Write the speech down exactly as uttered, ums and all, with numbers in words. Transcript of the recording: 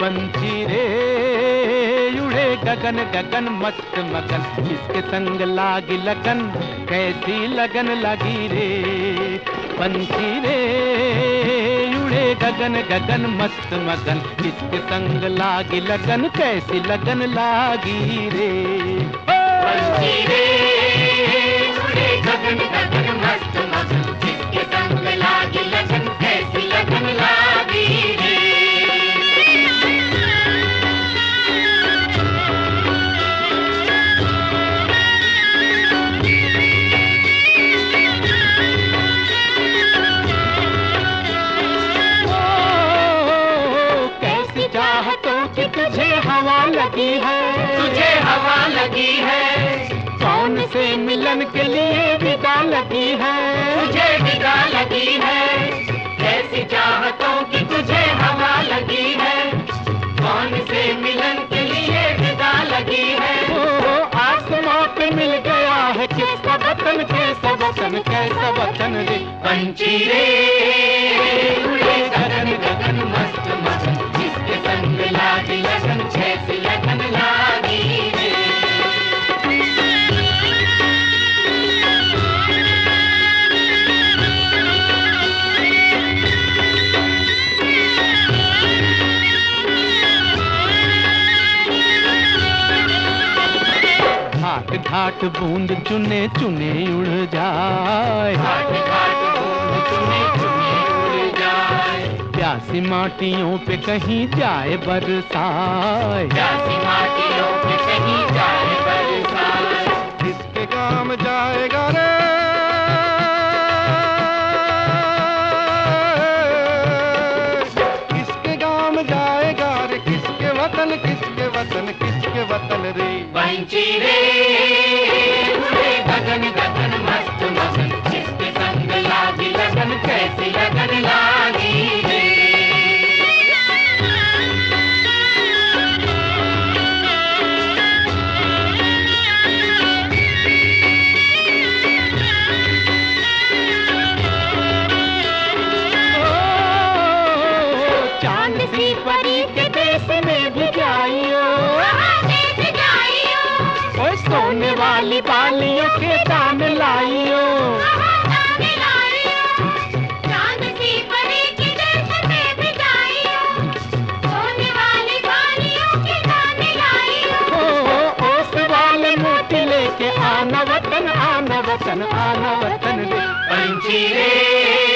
पंछी रे उड़े गगन गगन मस्त मगन, किसके संग लागी लगन, कैसी लगन लगी रे। पंछी रे उड़े गगन गगन मस्त मगन, किसके संग लागी लगन, कैसी लगन लागी रे। पंछी रे उड़े गगन गगन मस्त मगन, किसके संग लागी लगन, कैसी लगन लागी रे। कि तुझे हवा लगी है, तुझे हवा लगी है, कौन से मिलन के लिए विदा लगी है, तुझे विदा लगी है। कैसी चाहतों की तुझे हवा लगी है, कौन से मिलन के लिए विदा लगी है। ओ आसमां पे मिल गया है किसका वतन, कैसा वतन कैसा वतन रे। पंछी रे उड़े गगन गगन मस्त मगन, किसके संग लागी लगन, कैसी लगन लागी रे। घाट घाट बूंद चुने चुने उड़ जाए, घाट घाट बूंद चुने चुने उड़ जाए, प्यासी माटियों पे कहीं जाए बरसाए, प्यासी माटियों पे कहीं जाए बरसाए। किसके काम जाएगा रे, किसके काम जाएगा रे, किसके वतन किसके वतन किसके वतन रे। पंछी रे उड़े गगन गगन मस्त मगन, किसके संग लागी लगन, कैसी लगन लागी रे। चांद सी परी के देश में भी जाइयो, ओए सोने वाली बालियों के दान लाइयो। चांद सी परी के देश में भी जाइयो, सोने वाली बालियों के दान लाइयो। ओ ओस वाले मोती लेके आना वतन आना वतन आना वतन रे। पंछी रे